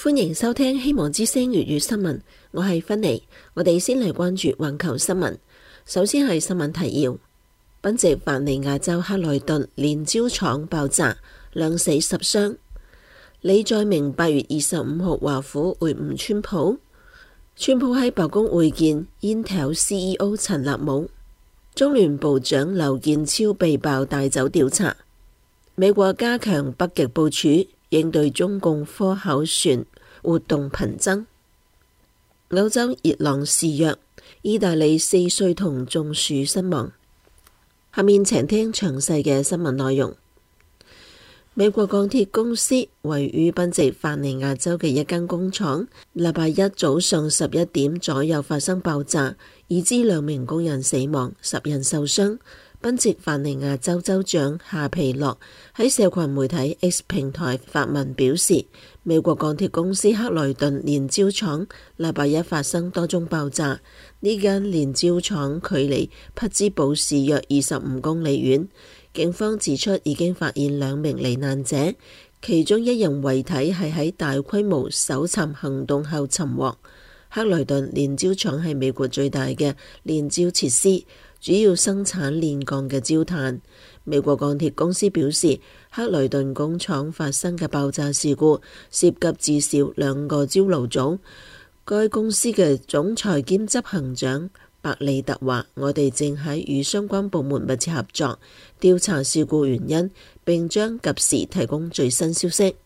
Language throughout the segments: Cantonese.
歡迎收聽希望之聲粵語新聞，我係芬妮。我哋先嚟關注環球新聞。首先係新聞提要：賓夕凡尼亞州克萊頓煉焦廠爆炸，兩死10傷。李在明8月25號華府會晤川普，川普喺白宮會見 Intel CEO 陳立武。中聯部長劉建超被曝帶走調查。美國加強北極部署，應對中共科考船活動頻增。歐洲熱浪肆虐，意大利4歲童中暑身亡。下面請聽詳細嘅新聞內容。美國鋼鐵公司位於賓夕凡尼亞州嘅一間工廠，禮拜一早上11點左右發生爆炸，已知2名工人死亡，10人受傷。賓夕凡尼亞州州長夏皮諾喺社群媒體 X 平台發文表示，美國鋼鐵公司克萊頓煉焦廠禮拜一發生多宗爆炸。呢間煉焦廠距離匹茲堡市約25公里遠。警方指出已經發現2名罹難者，其中1人遺體係喺大規模搜尋行動後尋獲。克萊頓煉焦廠係美國最大嘅煉焦設施，主要生產煉鋼嘅焦炭。美國鋼鐵公司表示，克萊頓工廠發生嘅爆炸事故涉及至少2個焦爐組。該公司嘅總裁兼執行長白利特話：我哋正喺與相關部門密切合作，調查事故原因，並將及時提供最新消息。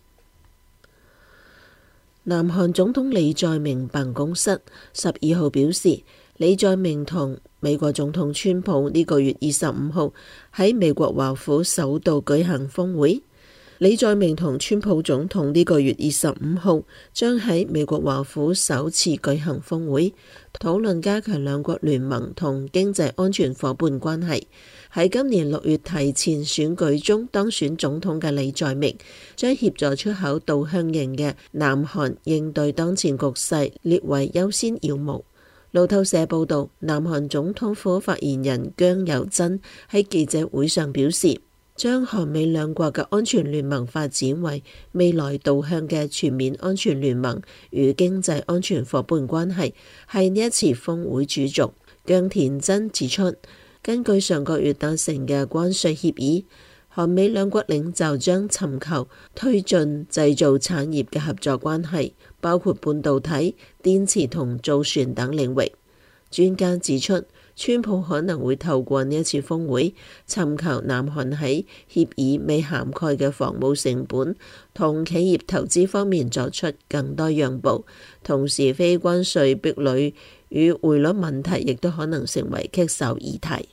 南韓總統李在明辦公室12號表示，李在明同美國總統川普呢個月25號喺美國華府首度舉行峰會。李在明同川普總統呢個月25號將喺美國華府首次舉行峰會，討論加強兩國聯盟同經濟安全夥伴關係。喺今年6月提前選舉中當選總統嘅李在明，將協助出口導向型嘅南韓應對當前局勢列為優先要務。路透社報導，南韓總統府發言人姜友珍喺記者會上表示，將韓美兩國嘅安全聯盟發展為未來導向嘅全面安全聯盟與經濟安全夥伴關係，係呢一次峰會主軸。姜田真指出，根據上個月達成嘅關稅協議，韓美兩國領袖將尋求推進製造產業嘅合作關係，包括半導體、電池同造船等領域。專家指出，川普可能會透過呢一次峰會，尋求南韓喺協議未涵蓋嘅防務成本同企業投資方面作出更多讓步。同時，非關稅壁壘與匯率問題亦都可能成為棘手議題。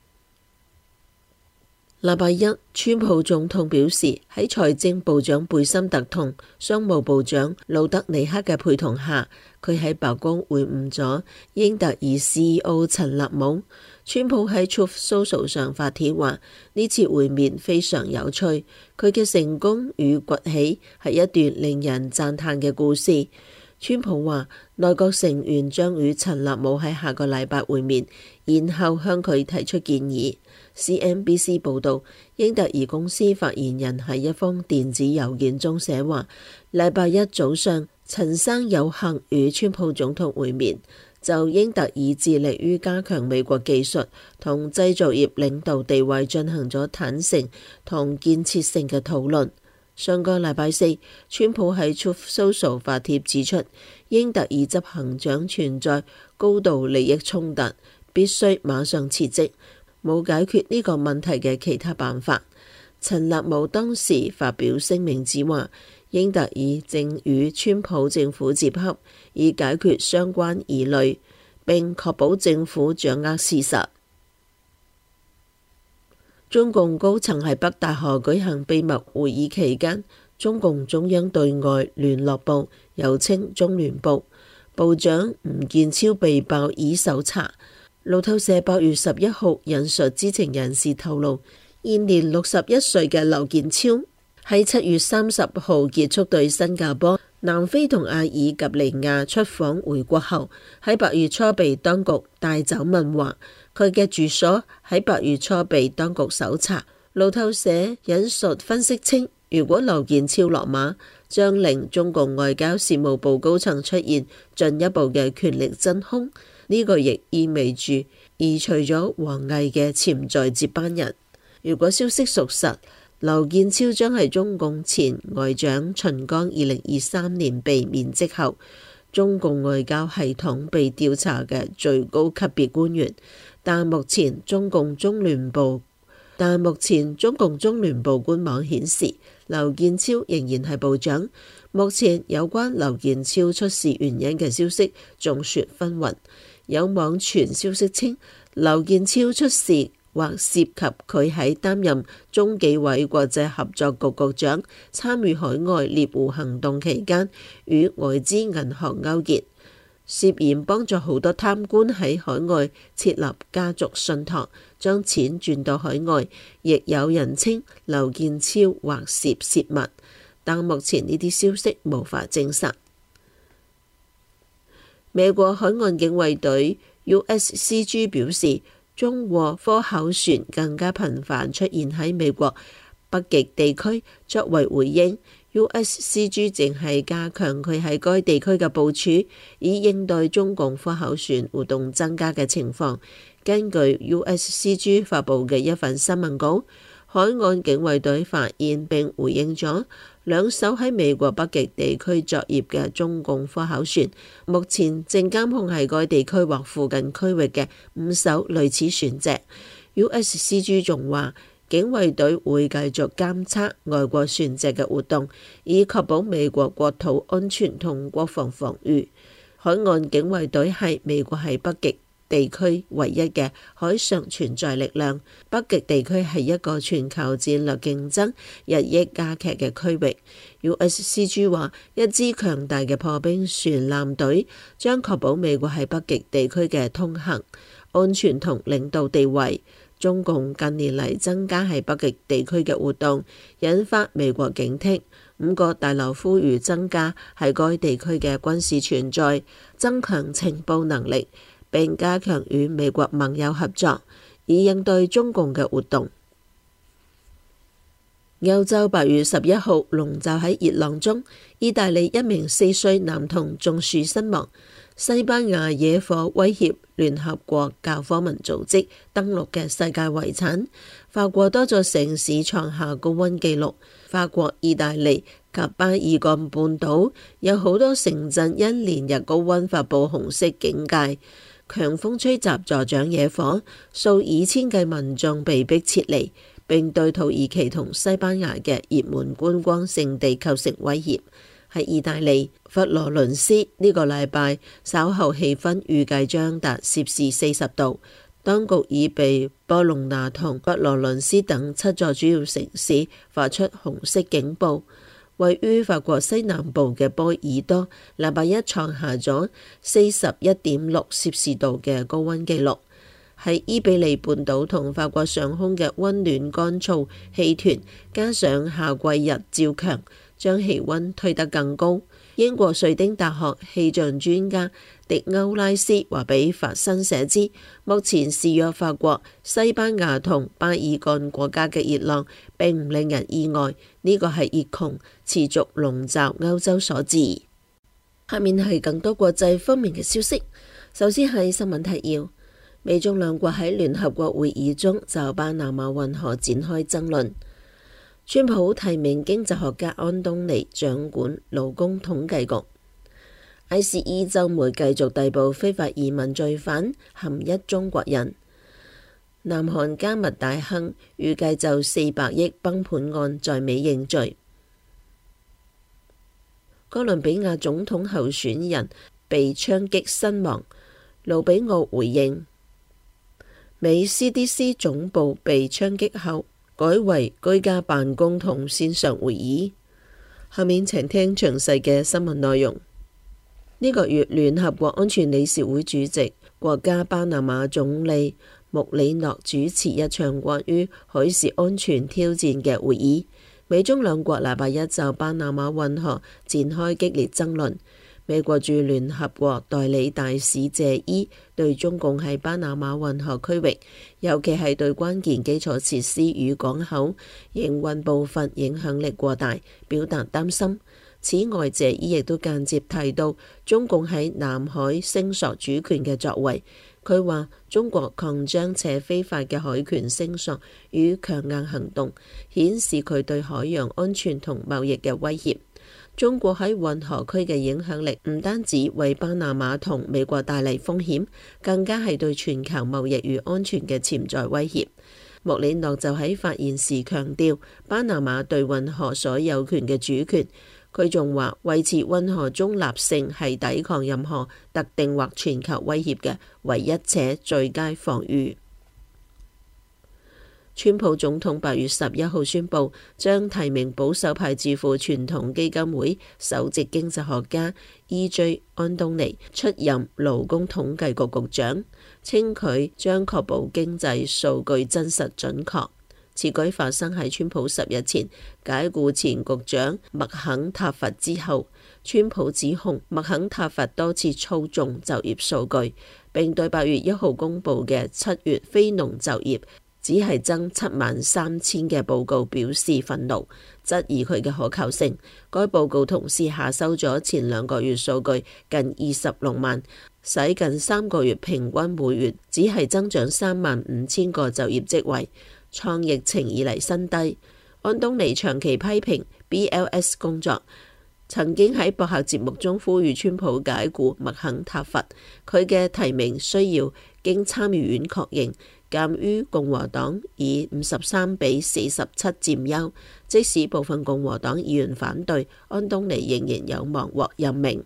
禮拜一，川普總統表示，喺財政部長貝森特同商務部長魯德尼克嘅陪同下，佢喺白宮會晤咗英特爾 CEO 陳立武。川普喺 Truth Social 上發帖話，呢次會面非常有趣，佢嘅成功與崛起係一段令人讚嘆嘅故事。川普話，內閣成員將與陳立武喺下個禮拜會面，然後向佢提出建議。CNBC 報導，英特爾公司發言人喺一封電子郵件中寫話，禮拜一早上，陳生有幸與川普總統會面，就英特爾致力於加強美國技術同製造業領導地位進行咗坦誠同建設性嘅討論。上個禮拜四，川普喺 Truth Social 發帖指出，英特爾執行長存在高度利益衝突，必須馬上辭職。冇解決呢個問題嘅其他辦法。陳立武當時發表聲明指話，英特爾正與川普政府接洽，以解決相關疑慮，並確保政府掌握事實。中共高層喺北戴河舉行秘密會議期間，中共中央對外聯絡部又稱中聯部部長吳建超被曝已搜查。路透社8月11號引述知情人士透露，現年61歲嘅劉建超喺7月30號結束對新加坡、南非同阿爾及利亞出訪回國後，喺8月初被當局帶走問話。佢嘅住所喺8月初被當局搜查。路透社引述分析稱，如果劉建超落馬， 將令中共外交事務部高層出現進一步嘅權力真空。呢個亦意味住移除咗王毅嘅潛在接班人。如果消息屬實，劉建超將係中共前外長秦剛2023年被免職後，中共外交系統被調查嘅最高級別官員。但目前中共中聯部官網顯示，劉建超仍然係部長。目前有關劉建超出事原因嘅消息眾說紛紜。有網傳消息稱，劉建超出事或涉及佢喺擔任中紀委國際合作局局長，參與海外獵狐行動期間與外資銀行勾結，涉嫌幫助好多貪官喺海外設立家族信託，將錢轉到海外。亦有人稱劉建超或涉泄密，但目前呢啲消息無法證實。美國海岸警衛隊 USCG 表示，中國科考船更加頻繁出現喺美國北極地區。作為回應， USCG 正係加強佢喺該地區嘅部署，以應對中共科考船活動增加嘅情況。根據 USCG 發布嘅一份新聞稿，海岸警衛隊發現並回應咗2艘喺美國北極地區作業嘅中共科考船，目前正監控喺該地區或附近區域嘅5艘類似船隻。USCG 仲話，警衛隊會繼續監測外國船隻嘅活動，以確保美國國土安全同國防防禦。海岸警衛隊係美國喺北極地區唯一嘅海上存在力量。北極地區係一個全球戰略競爭日益加劇嘅區域。USCG 話，一支強大嘅破冰船艦隊將確保美國喺北極地區嘅通行安全同領導地位。中共近年嚟增加喺北極地區嘅活動，引發美國警惕。5個大樓呼籲增加喺該地區嘅軍事存在，增強情報能力，並加強與美國盟友合作，以應對中共嘅活動。歐洲8月11號籠罩喺熱浪中，意大利一名4歲男童中暑身亡。西班牙野火威脅聯合國教科文組織登錄嘅世界遺產。法國多座城市創下高溫紀錄。法國、意大利及巴爾幹半島有好多城鎮因連日高溫發布紅色警戒。強風吹襲助長野火，數以千計民眾被迫撤離，並對土耳其同西班牙嘅熱門觀光勝地構成威脅。喺意大利佛羅倫斯，呢個禮拜稍後氣溫預計將達攝氏40度。當局已被波隆那同佛羅倫斯等7座主要城市發出紅色警報。位於法國西南部嘅波爾多，禮拜一創下咗41.6攝氏度嘅高溫紀錄。喺伊比利半島同法國上空嘅溫暖乾燥氣團，加上夏季日照強，將氣溫推得更高。英國瑞丁大學氣象專家迪歐拉斯話俾法新社知，目前肆虐法國、西班牙同巴爾幹國家嘅熱浪並唔令人意外，呢個係熱窮持續籠罩歐洲所致。下面係更多國際方面嘅消息。首先係新聞提要，美中兩國喺聯合國會議中就巴拿馬運河展開爭論。川普提名經濟學家安東尼掌管勞工統計局。ICE 週末繼續逮捕非法移民罪犯，含一中國人。南韓加密大亨預計就400億崩盤案在美認罪。哥倫比亞總統候選人被槍擊身亡，盧比奧回應。美 CDC 總部被槍擊後改為居家辦公同線上會議。下面請聽詳細嘅新聞內容。呢個月聯合國安全理事會主席國家巴拿馬總理穆里諾主持一場關於海事安全挑戰嘅會議。美中兩國禮拜一就巴拿馬運河展開激烈爭論。美國駐聯合國代理大使謝伊對中共喺巴拿馬運河區域，尤其係對關鍵基礎設施與港口營運部分影響力過大，表達擔心。 此外，謝伊亦都間接提到中共喺南海聲索主權嘅作為。佢話中國擴張且非法嘅海權聲索與強硬行動，顯示佢對海洋安全同貿易嘅威脅。中國喺運河區嘅影響力唔單止為巴拿馬同美國帶嚟風險，更加係對全球貿易與安全嘅潛在威脅。莫里諾就喺發言時強調巴拿馬對運河所有權嘅主權。佢仲話維持運河中立性係抵抗任何特定或全球威脅嘅唯一且最佳防禦。川普總統8月11號宣布將提名保守派智庫傳統基金會首席經濟學家E.J. 安東尼出任勞工統計局局長，稱佢將確保經濟數據真實準確。此舉發生喺川普10日前解雇前局長麥肯塔佛之後。川普指控麥肯塔佛多次操縱就業數據，並對8月1號公佈嘅7月非農就業只係增73000嘅報告表示憤怒，質疑佢嘅可靠性。該報告同時下收咗前2個月數據近26萬，使近3個月平均每月只係增長35000個就業職位，創疫情以嚟新低。安東尼長期批評 BLS 工作，曾經喺博客節目中呼籲川普解雇麥肯塔佛。佢嘅提名需要經參議院確認。鑑於共和黨以53-47佔優，即使部分共和黨議員反對，安東尼仍然有望獲任命。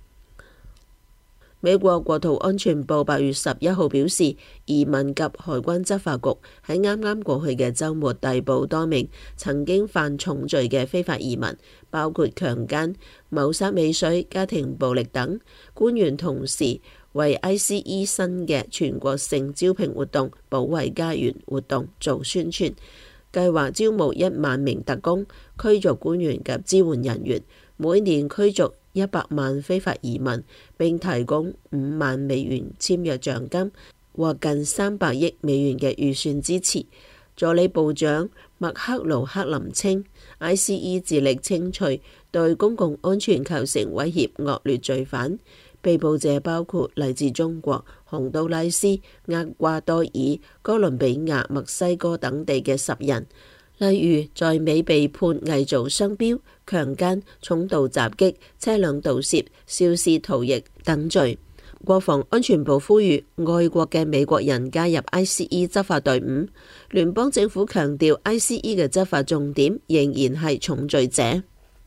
美國國土安全部8月11號表示，移民及海關執法局喺啱啱過去嘅週末逮捕多名曾經犯重罪嘅非法移民，包括強姦、謀殺未遂、家庭暴力等。官員同時為 ICE 新嘅全國性招聘活動保衛家園活動做宣傳，計劃招募1萬名特工、驅逐官員及支援人員，每年驅逐100萬非法移民，並提供5萬美元簽約獎金或近300億美元嘅預算支持。助理部長麥克盧克林稱 ，ICE 致力清除對公共安全構成威脅惡劣罪犯。被捕者包括嚟自中國、洪都拉斯、厄瓜多爾、哥倫比亞、墨西哥等地嘅10人。例如，在美被判偽造商標、強姦、重蹈襲擊、車輛盜竊、肇事逃逸等罪。國防安全部呼籲外國嘅美國人加入 ICE 執法隊伍。聯邦政府強調 ICE 嘅執法重點仍然係重罪者。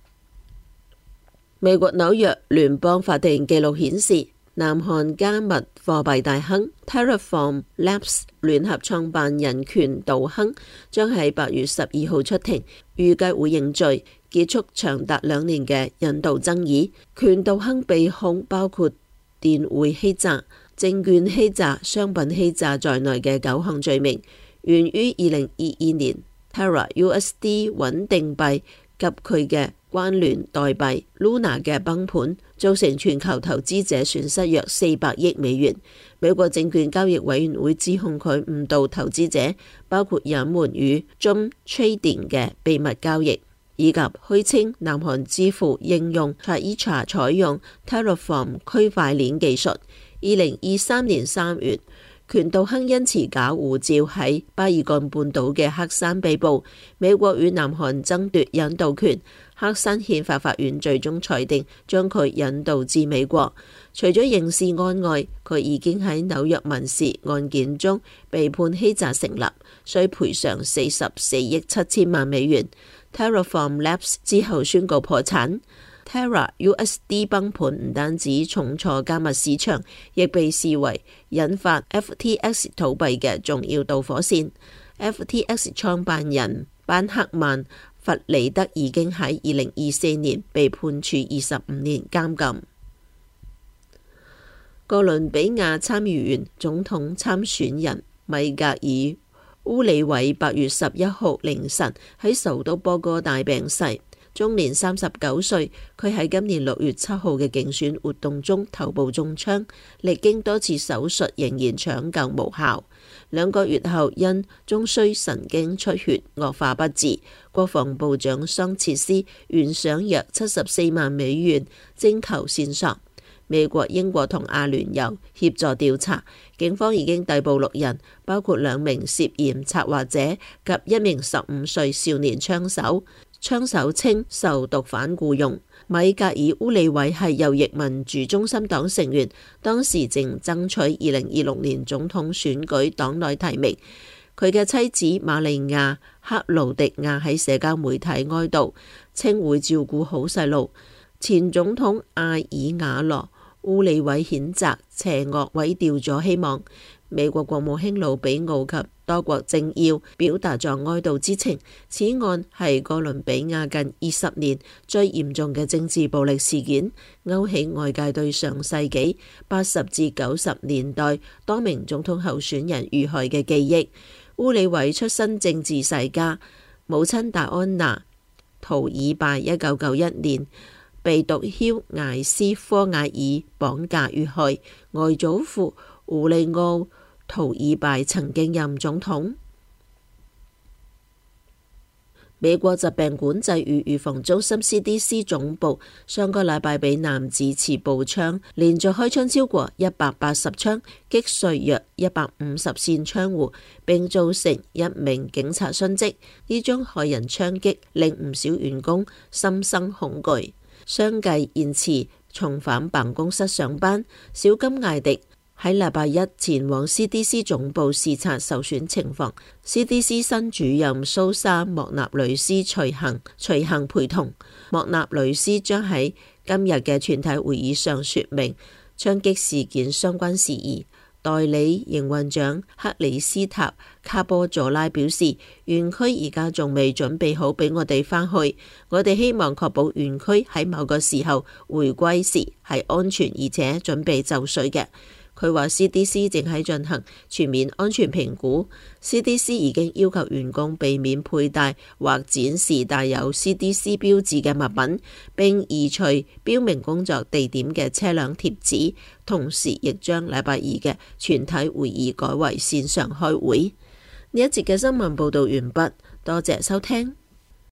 美國紐約聯邦法庭記錄顯示，南韓加密貨幣大亨 Terraform Labs 聯合創辦人權道亨將喺8月12號出庭，預計會認罪，結束長達2年嘅引渡爭議。權道亨被控包括電匯欺詐、證券欺詐、商品欺詐在內嘅9項罪名，源於2022年 Terra USD 穩定幣及佢嘅關聯代幣 Luna 嘅崩盤，造成全球投資者損失約400億美元。美國證券交易委員會指控佢誤導投資者，包括隱瞞與 Jump Trading 嘅秘密交易，以及虛稱南韓支付應用 Traicha 採用 Terraform 區塊鏈技術。2023年3月，權道亨因持假護照喺巴爾幹半島嘅黑山被捕。美國與南韓爭奪引渡權，黑山憲法法院最終裁定將佢引渡至美國。除咗刑事案外，佢已經喺紐約民事案件中被判欺詐成立，需賠償44億7千萬美元。Terraform Labs 之後宣告破產。Terra USD 崩盤唔單止重挫加密市場，亦被視為引發 FTX 倒閉嘅重要導火線。FTX 創辦人班克曼弗里德已經喺2024年被判處25年監禁。哥倫比亞參議員總統參選人米格爾烏里韋8月11號凌晨喺首都波哥大病逝，終年39歲。佢喺今年6月7號嘅競選活動中頭部中槍，歷經多次手術仍然搶救無效。 2個月後因中樞神經出血惡化不治。國防部長桑切斯懸賞約74萬美元徵求線索。美國、英國同阿聯酋協助調查，警方已經逮捕6人，包括2名涉嫌策劃者及1名15歲少年槍手。槍手稱受毒販僱用。米格爾·烏里偉係右翼民主中心黨成員，當時正爭取2026年總統選舉黨內提名。佢嘅妻子瑪利亞·克勞迪亞喺社交媒體哀悼，稱會照顧好細路。前總統阿爾瓦羅·烏里偉譴責邪惡毀掉咗希望。美國國務卿魯比奧及多國政要表達咗哀悼之情。此案係哥倫比亞近20年最嚴重嘅政治暴力事件，勾起外界對上世紀80至90年代多名總統候選人遇害嘅記憶。烏里偉出身政治世家，母親戴安娜·圖爾拜1991年被毒梟艾斯科瓦爾綁架遇害，外祖父胡利奧·圖爾拜曾經任總統。美國疾病管制與預防中心 CDC 總部上個禮拜被男子持步槍連續開槍超過180槍，擊碎約150扇窗戶，並造成1名警察殉職。呢宗駭人槍擊令唔少員工心生恐懼，相繼延遲重返辦公室上班。小金艾迪喺禮拜一前往 CDC 總部視察受損情況。CDC 新主任蘇珊·莫納雷斯隨行陪同。莫納雷斯將喺今日嘅全體會議上說明槍擊事件相關事宜。代理營運長克里斯塔·卡波佐拉表示，園區而家仲未準備好俾我哋返去，我哋希望確保園區喺某個時候回歸時係安全而且準備就緒嘅。佢話 CDC 正喺進行全面安全評估。CDC 已經要求員工避免佩戴或展示帶有 CDC 標誌嘅物品，並移除標明工作地點嘅車輛貼紙，同時亦將禮拜二嘅全體會議改為線上開會。呢一節嘅新聞報道完畢，多謝收聽。